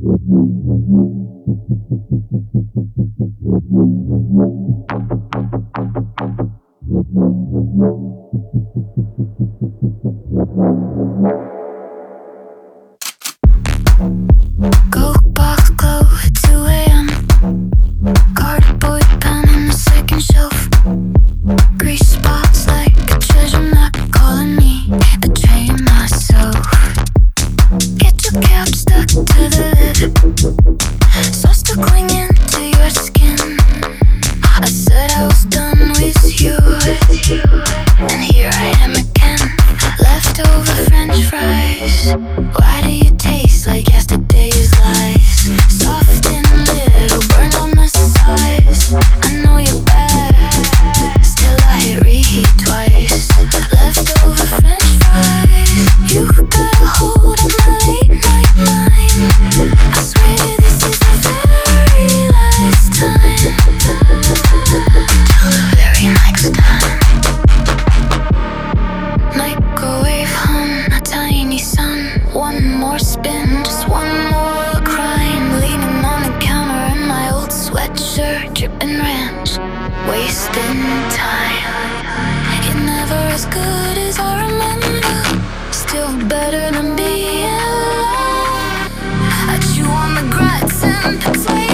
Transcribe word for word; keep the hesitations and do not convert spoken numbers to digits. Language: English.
Go box close, two a.m. Cardboard pen on the second shelf. Grease spots like a treasure map calling me, betraying myself. Get your cap stuck to the lid, so still clinging to your skin. I said I was done with you, and here I am again. Leftover French fries. Why do you taste like yesterday's lies? Soft and little, burn on the sides. I know you're bad, still I hit reheat twice. Leftover French fries. You got a hold on my late night mind. I swear this is the very last time. Till the very next time. Microwave hum, a tiny sun. One more spin, just one more crime. Leaning on the counter in my old sweatshirt, dripping ranch, wasting time. You're never as good as I remember, still better than being alone. I chew on the grass and potato.